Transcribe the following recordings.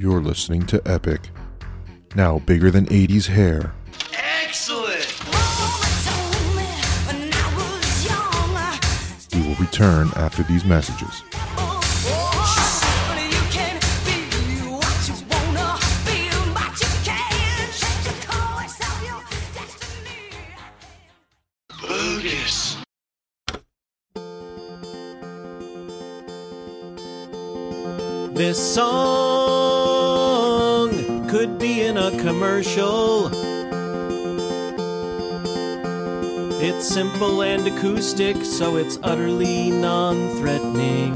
You're listening to Epic. Now bigger than 80s hair. Excellent! We will return after these messages. Bogus. This song could be in a commercial. It's simple and acoustic, so it's utterly non-threatening.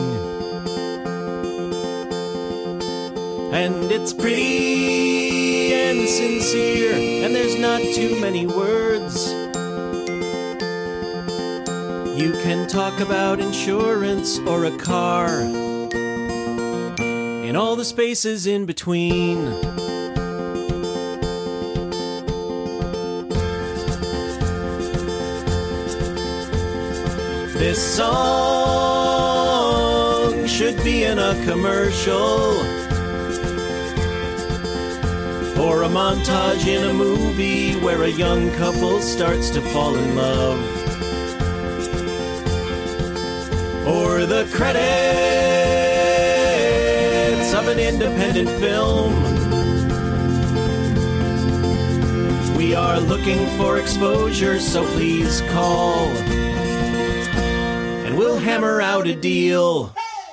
And it's pretty and sincere, and there's not too many words. You can talk about insurance or a car, and all the spaces in between. This song should be in a commercial or a montage in a movie where a young couple starts to fall in love, or the credits of an independent film. We are looking for exposure, so please call and we'll hammer out a deal.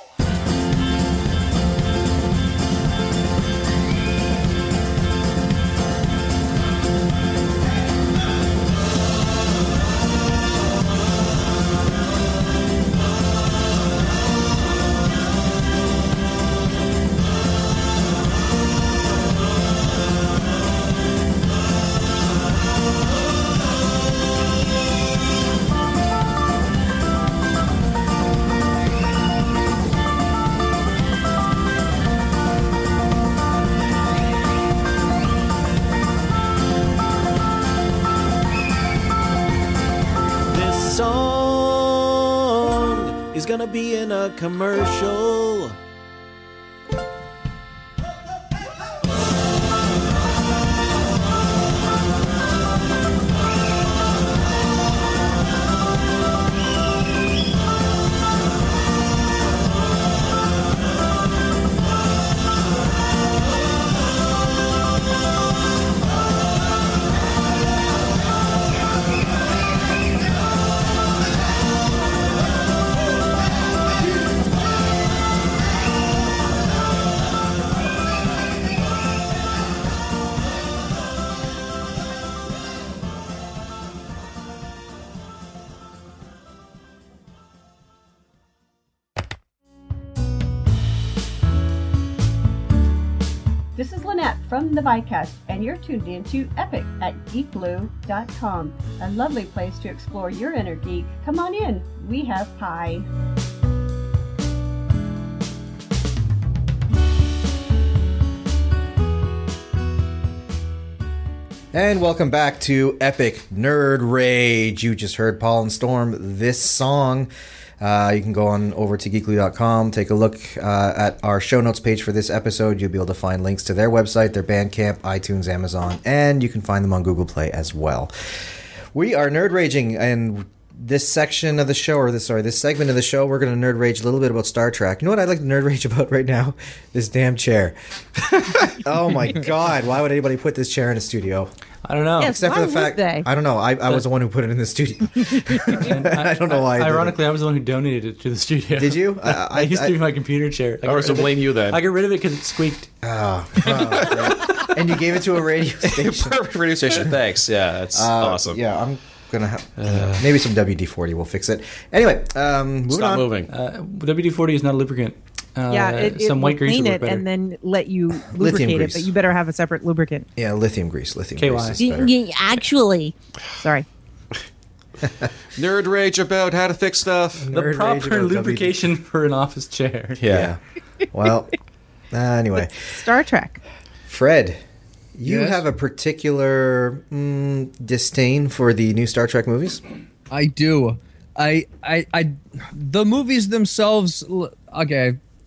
Gonna be in a commercial. This is Lynette from the Vicast, and you're tuned in to Epic at geekblue.com, a lovely place to explore your inner geek. Come on in, we have pie. And welcome back to Epic Nerd Rage. You just heard Paul and Storm, This Song. You can go on over to geekly.com, take a look at our show notes page for this episode. You'll be able to find links to their website, their Bandcamp, iTunes, Amazon, and you can find them on Google Play as well. We are Nerd Raging, and this section of the show, or this segment of the show, we're going to nerd rage a little bit about Star Trek. You know what I'd like to nerd rage about right now? This damn chair. Oh my god, why would anybody put this chair in a studio? I don't know. Yes, Except for the fact, I don't know. I was the one who put it in the studio. I don't know why. Ironically, I was the one who donated it to the studio. Did you? I used to be my computer chair. Or so blame you then. I got rid of it because it squeaked. Oh, right. And you gave it to a radio station. Perfect radio station. Thanks. Yeah, that's awesome. Yeah, I'm gonna have maybe some WD-40 will fix it. Anyway, Stop moving. WD-40 is not a lubricant. It some white will grease clean would work it better. and then let you lubricate it, but you better have a separate lubricant. Yeah, lithium grease. Lithium KY. grease is better. Actually, sorry. Nerd rage about how to fix stuff. The proper lubrication for an office chair. Yeah. Well, anyway. Star Trek. Fred, you Yes? have a particular disdain for the new Star Trek movies? I do. The movies themselves, okay,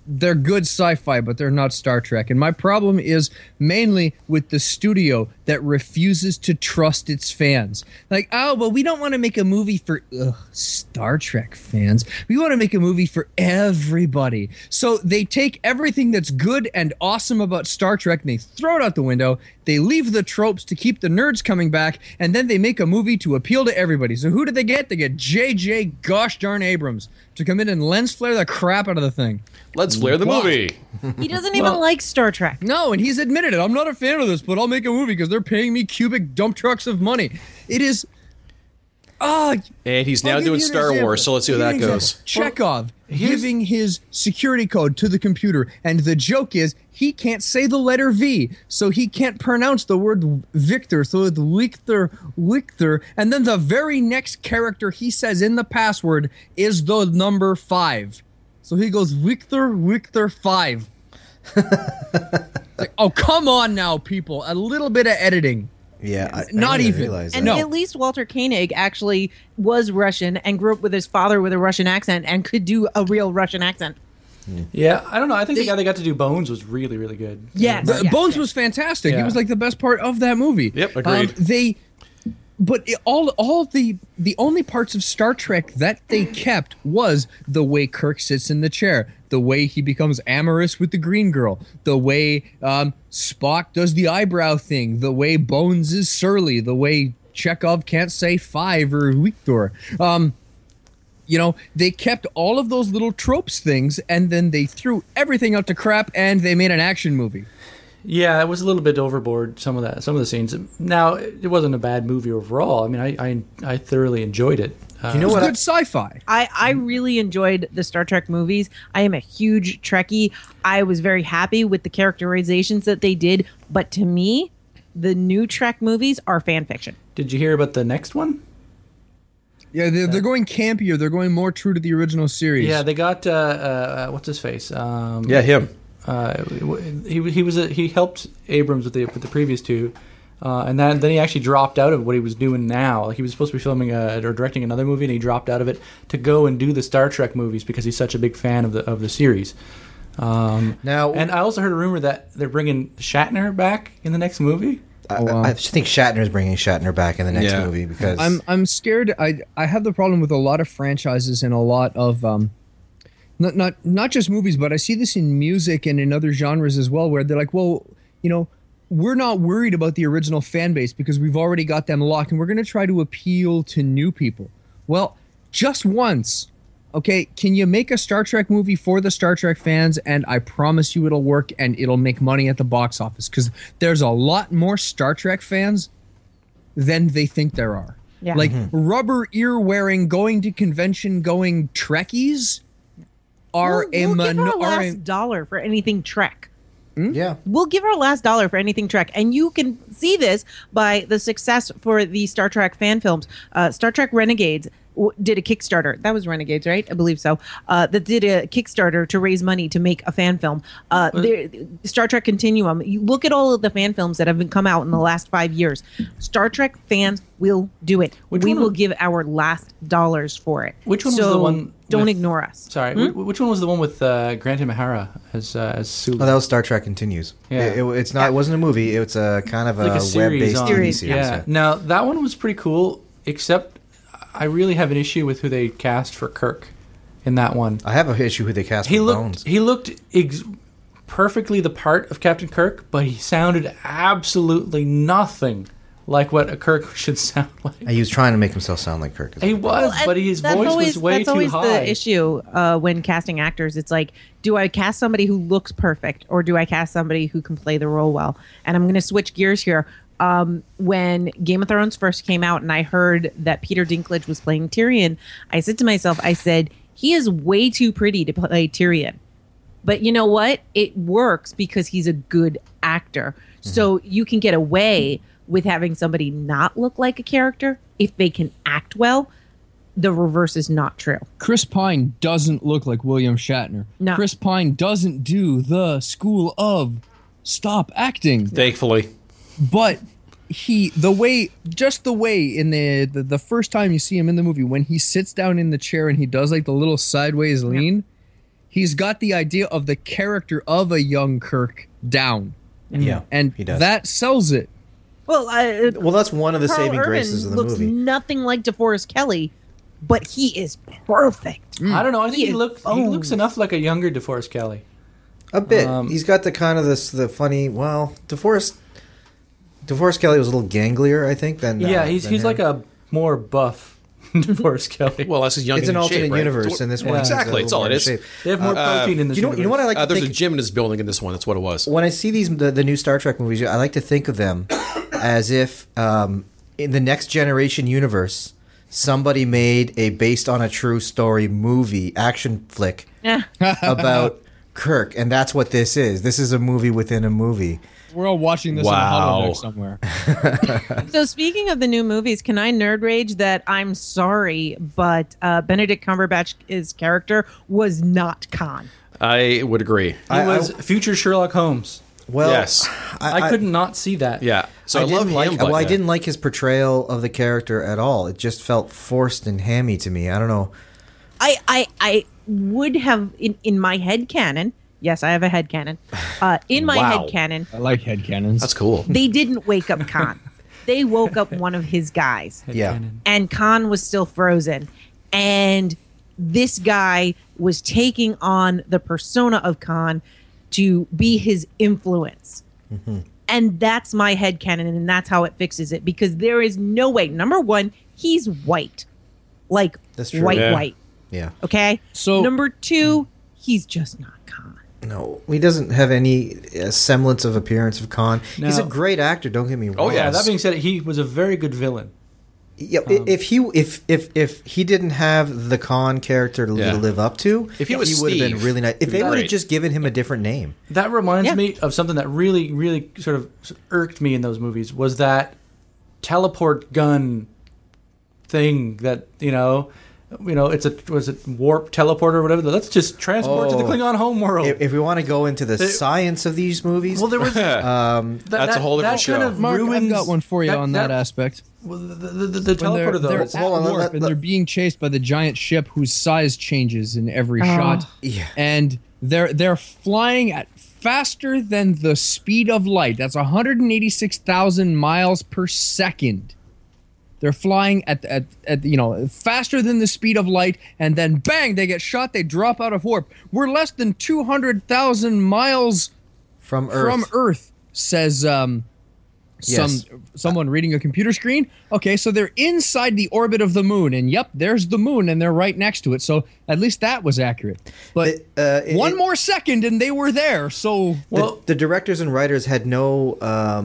they're good sci-fi, but they're not Star Trek. And my problem is mainly with the studio that refuses to trust its fans. Like, oh, well, we don't want to make a movie for Star Trek fans. We want to make a movie for everybody. So they take everything that's good and awesome about Star Trek and they throw it out the window. They leave the tropes to keep the nerds coming back, and then they make a movie to appeal to everybody. So who do they get? They get J.J. gosh darn Abrams to come in and lens flare the crap out of the thing. Let's flare the movie. He doesn't even like Star Trek. No, and he's admitted it. I'm not a fan of this, but I'll make a movie because they're paying me cubic dump trucks of money. It is... And he's now doing Star Wars, so let's see how that goes. Chekhov giving his security code to the computer, and the joke is he can't say the letter V, so he can't pronounce the word Victor, so it's Victor, and then the very next character he says in the password is the number 5. So he goes Victor 5. Like, oh, come on now, people. A little bit of editing. Yeah, not even. And at least Walter Koenig actually was Russian and grew up with his father with a Russian accent and could do a real Russian accent. Yeah, I don't know. I think the guy that got to do Bones was really, really good. Yes. Bones was fantastic. Yeah. He was like the best part of that movie. Yep, agreed. All the only parts of Star Trek that they kept was the way Kirk sits in the chair, the way he becomes amorous with the green girl, the way Spock does the eyebrow thing, the way Bones is surly, the way Chekhov can't say 5 or Victor. They kept all of those little tropes things, and then they threw everything out to crap, and they made an action movie. Yeah, it was a little bit overboard, some of the scenes. Now, it wasn't a bad movie overall. I mean, I thoroughly enjoyed it. You know what? Good sci-fi. I really enjoyed the Star Trek movies. I am a huge Trekkie. I was very happy with the characterizations that they did. But to me, the new Trek movies are fan fiction. Did you hear about the next one? Yeah, they're going campier. They're going more true to the original series. Yeah, they got what's his face? Him. He helped Abrams with the previous two, and then he actually dropped out of what he was doing now. Like, he was supposed to be filming or directing another movie, and he dropped out of it to go and do the Star Trek movies because he's such a big fan of the series. Now, and I also heard a rumor that they're bringing Shatner back in the next movie. I think Shatner's bringing Shatner back in the next movie because I'm scared. I have the problem with a lot of franchises and a lot of not just movies, but I see this in music and in other genres as well, where they're like, well, we're not worried about the original fan base because we've already got them locked, and we're going to try to appeal to new people. Well, just once. Okay, can you make a Star Trek movie for the Star Trek fans, and I promise you it'll work and it'll make money at the box office, because there's a lot more Star Trek fans than they think there are. Yeah. Like rubber ear wearing, going to convention going Trekkies are we'll give our last dollar for anything Trek. Yeah. We'll give our last dollar for anything Trek. And you can see this by the success for the Star Trek fan films. Star Trek Renegades did a Kickstarter. That was Renegades, right? I believe so. That did a Kickstarter to raise money to make a fan film. Star Trek Continuum. You look at all of the fan films that have come out in the last 5 years. Star Trek fans will do it. We will give our last dollars for it. Which one was the one? Don't ignore us. Sorry, which one was the one with Grant Imahara as Sulu? Oh, that was Star Trek Continues. Yeah. It's not. It wasn't a movie. It's a kind of like a web-based TV series. Yeah. Now that one was pretty cool, except I really have an issue with who they cast for Kirk in that one. I have an issue who they cast for Bones. He looked perfectly the part of Captain Kirk, but he sounded absolutely nothing like what a Kirk should sound like. He was trying to make himself sound like Kirk. He was, but his voice was way too high. That's always the issue when casting actors. It's like, do I cast somebody who looks perfect, or do I cast somebody who can play the role well? And I'm going to switch gears here. When Game of Thrones first came out and I heard that Peter Dinklage was playing Tyrion, I said to myself, he is way too pretty to play Tyrion. But you know what? It works because he's a good actor. Mm-hmm. So you can get away with having somebody not look like a character if they can act well. The reverse is not true. Chris Pine doesn't look like William Shatner. No. Chris Pine doesn't do the school of stop acting. Thankfully. But the way in the first time you see him in the movie, when he sits down in the chair and he does like the little sideways lean, he's got the idea of the character of a young Kirk down. Yeah, And he does. that sells it. Well, Well, that's one of the Carl saving Urban graces of the looks movie. nothing like DeForest Kelly, but he is perfect. I don't know. I think he is looks enough like a younger DeForest Kelly. A bit. He's got the kind of the funny. Well, DeForest Kelly was a little ganglier, I think. Than He's than him. like a more buff DeForest Kelly. Well, that's his young. It's an in alternate shape, right? universe, and this one exactly. is It's all it is. shape. They have more protein in this. You know what I like to There's think? a gym in his building in this one. That's what it was. When I see the new Star Trek movies, I like to think of them as if in the Next Generation universe, somebody made a based on a true story movie action flick about Kirk, and that's what this is. This is a movie within a movie. We're all watching this Wow. in a holodeck somewhere. So speaking of the new movies, can I nerd rage that I'm sorry, but Benedict Cumberbatch's character was not Khan. I would agree. He was future Sherlock Holmes. Well, Yes. I could not see that. Yeah. So I, love didn't like. him. But, Well, I didn't like his portrayal of the character at all. It just felt forced and hammy to me. I don't know. I would have in my head canon. Yes, I have a head canon. In my Wow. head canon, I like headcanons. That's cool. they didn't wake up Khan. They woke up one of his guys. Yeah. And Khan was still frozen. And this guy was taking on the persona of Khan to be his influence. And that's my headcanon, and that's how it fixes it. Because there is no way. Number one, he's white. Like, That's true. white, Yeah. white. Yeah. Okay? So- Number two, he's just not Khan. No, he doesn't have any semblance of appearance of Khan. He's a No. great actor. Don't get me wrong. Oh, Yeah. yeah. That being said, he was a very good villain. Yeah, if he didn't have the Khan character to Yeah. live up to, If he was would have been Steve, really nice. If it'd they be would have great. just given him a different name. That reminds Yeah. me of something that really, really sort of irked me in those movies was that teleport gun thing that, was it warp teleport or whatever? Let's just transport to the Oh. Klingon homeworld. If we want to go into the science of these movies, Well, there was That's a whole different kind show. of Mark, I've ruins- got one for you on that aspect. Well, the When teleporter though. they're is- at Hold on, warp and they're being chased by the giant ship whose size changes in every shot. Yeah. And they're flying at faster than the speed of light. That's 186,000 miles per second. They're flying at faster than the speed of light, and then bang, they get shot. They drop out of warp. We're less than 200,000 miles from Earth. from Earth, says Yes. someone reading a computer screen. Okay, so they're inside the orbit of the moon, and yep, there's the moon, and they're right next to it. So at least that was accurate. But one more second, and they were there. So The directors and writers had no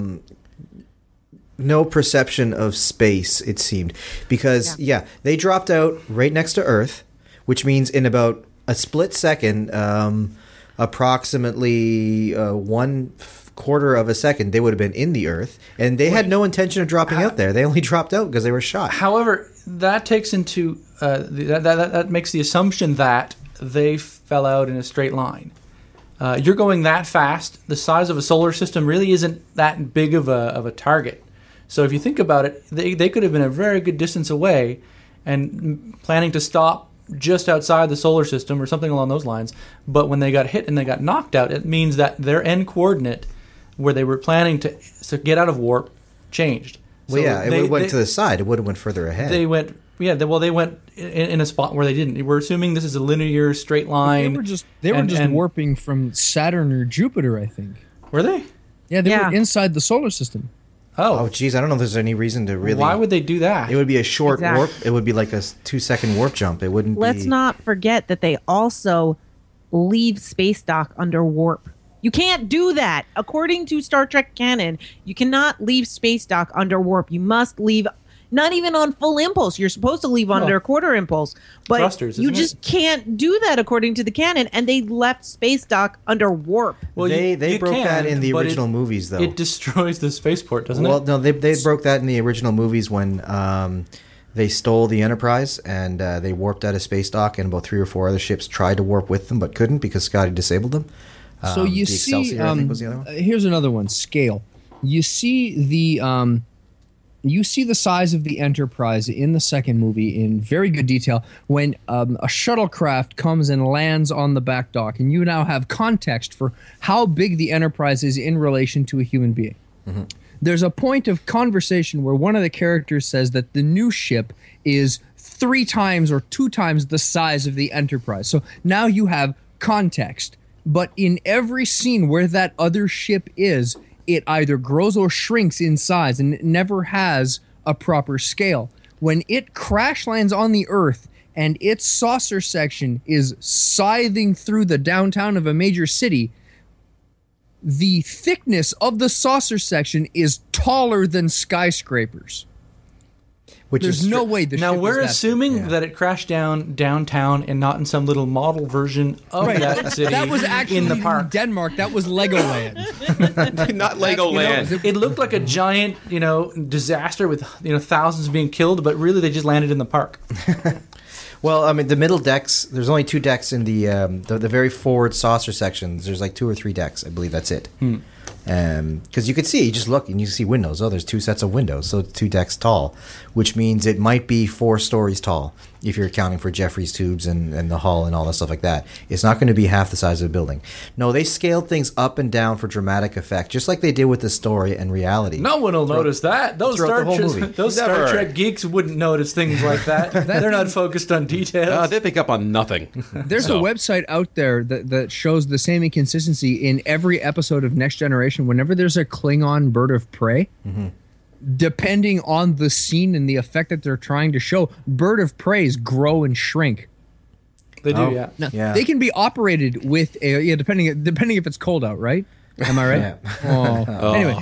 perception of space, it seemed, because they dropped out right next to Earth, which means in about a split second, approximately 1/4 of a second, they would have been in the Earth, and they had no intention of dropping out there. They only dropped out because they were shot. However, that takes into that makes the assumption that they fell out in a straight line. You're going that fast. The size of a solar system really isn't that big of a target. So if you think about it, they could have been a very good distance away and planning to stop just outside the solar system or something along those lines. But when they got hit and they got knocked out, it means that their end coordinate where they were planning to get out of warp changed. Well, So yeah, it went to the side. It would have went further ahead. They went, they went in a spot where they didn't. We're assuming this is a linear straight line. they were just warping from Saturn or Jupiter, I think. Were they? Yeah, they were inside the solar system. Oh, geez, I don't know if there's any reason to really. Why would they do that? It would be a short Exactly. warp. It would be like a 2-second warp jump. It wouldn't Let's be. not forget that they also leave space dock under warp. You can't do that. According to Star Trek canon, you cannot leave space dock under warp. You must leave, not even on full impulse. You're supposed to leave under quarter impulse. But Thrusters, you isn't just can't do that according to the canon. And they left space dock under warp. Well, they you broke can, that in the but original movies, though. It destroys the spaceport, doesn't Well, it? no, they broke that in the original movies when they stole the Enterprise and they warped out of space dock, and about 3 or 4 other ships tried to warp with them but couldn't because Scotty disabled them. So you the see, Excelsior, I think, was the other one. here's another one: scale. You see the you see the size of the Enterprise in the second movie in very good detail when a shuttlecraft comes and lands on the back dock, and you now have context for how big the Enterprise is in relation to a human being. Mm-hmm. There's a point of conversation where one of the characters says that the new ship is 3 times or 2 times the size of the Enterprise. So now you have context. But in every scene where that other ship is, it either grows or shrinks in size, and it never has a proper scale. When it crash lands on the Earth and its saucer section is scything through the downtown of a major city, the thickness of the saucer section is taller than skyscrapers. There's no way the now ship we're is that assuming big. that it crashed downtown and not in some little model version of that city. That was actually in the park. Denmark. That was Legoland. Not Legoland. It looked like a giant, disaster with thousands being killed, but really they just landed in the park. Well, I mean, the middle decks. There's only 2 decks in the very forward saucer sections. There's like 2 or 3 decks. I believe that's it. Because you could see, you just look and you see windows. Oh, there's 2 sets of windows, so 2 decks tall, which means it might be 4 stories tall if you're accounting for Jeffrey's tubes and the hull and all that stuff like that. It's not going to be half the size of the building. No, they scaled things up and down for dramatic effect, just like they did with the story and reality. No one will notice that. Those Star Trek geeks wouldn't notice things like that. They're not focused on details. They pick up on nothing. There's a website out there that shows the same inconsistency in every episode of Next Generation. Whenever there's a Klingon bird of prey, depending on the scene and the effect that they're trying to show, bird of preys grow and shrink. They do, yeah. Now, they can be operated with depending if it's cold out, right? Am I right? Anyway,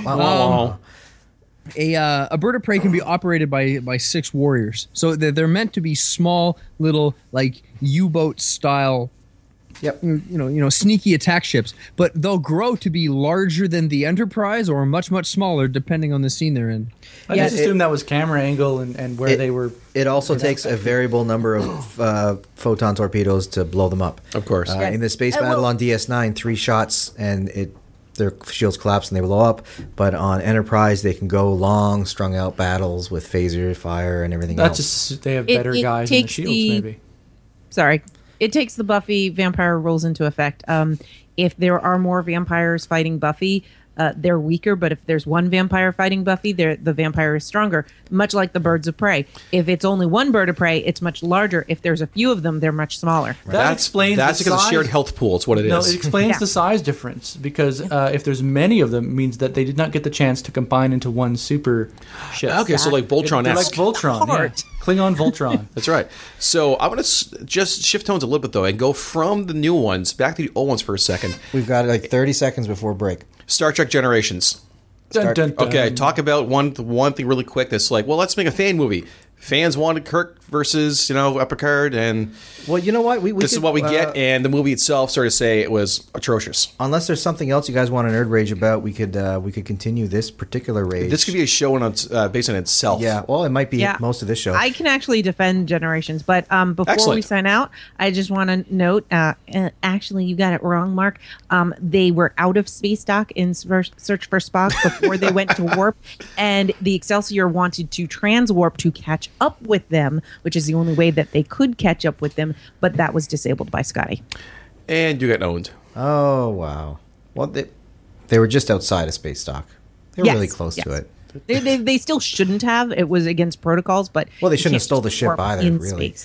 a bird of prey can be operated by 6 warriors, so they're meant to be small, little like U-boat style. Yep. Sneaky attack ships, but they'll grow to be larger than the Enterprise or much, much smaller, depending on the scene they're in. I just assumed that was camera angle and where they were. It also takes a variable number of photon torpedoes to blow them up. Of course. In the space battle on DS9, 3 shots and their shields collapse and they blow up. But on Enterprise, they can go long, strung out battles with phaser fire and everything else. That's just they have better guys in the shields, maybe. Sorry. It takes the Buffy vampire rules into effect. If there are more vampires fighting Buffy, they're weaker. But if there's one vampire fighting Buffy, the vampire is stronger, much like the birds of prey. If it's only one bird of prey, it's much larger. If there's a few of them, they're much smaller. That explains that's the because size. of shared health pool. It's what it is. No, it explains the size difference because if there's many of them, it means that they did not get the chance to combine into one super ship. Okay, so like Voltron. They're like Voltron. Yeah. Klingon Voltron. That's right. So I'm going to just shift tones a little bit, though, and go from the new ones back to the old ones for a second. We've got like 30 seconds before break. Star Trek Generations. Dun, dun, dun. Okay, talk about one thing really quick that's like, well, let's make a fan movie. Fans wanted Kirk versus, Picard, and well, you know what? This is what we get, and the movie itself sort of say it was atrocious. Unless there's something else you guys want to nerd rage about, we could continue this particular rage. This could be a show based on itself. Yeah, well, it might be most of this show. I can actually defend Generations, but before we sign out, I just want to note, actually, you got it wrong, Mark. They were out of space dock in Search for Spock before they went to warp, and the Excelsior wanted to transwarp to catch up with them, which is the only way that they could catch up with them, but that was disabled by Scotty. And you got owned. Oh, wow. Well, they were just outside of space dock. They were really close to it. They still shouldn't have. It was against protocols, but well, they shouldn't have stole the ship either, in really. Space.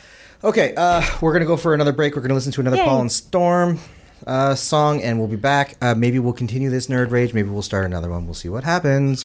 Okay, we're going to go for another break. We're going to listen to another Paul and Storm song, and we'll be back. Maybe we'll continue this nerd rage. Maybe we'll start another one. We'll see what happens.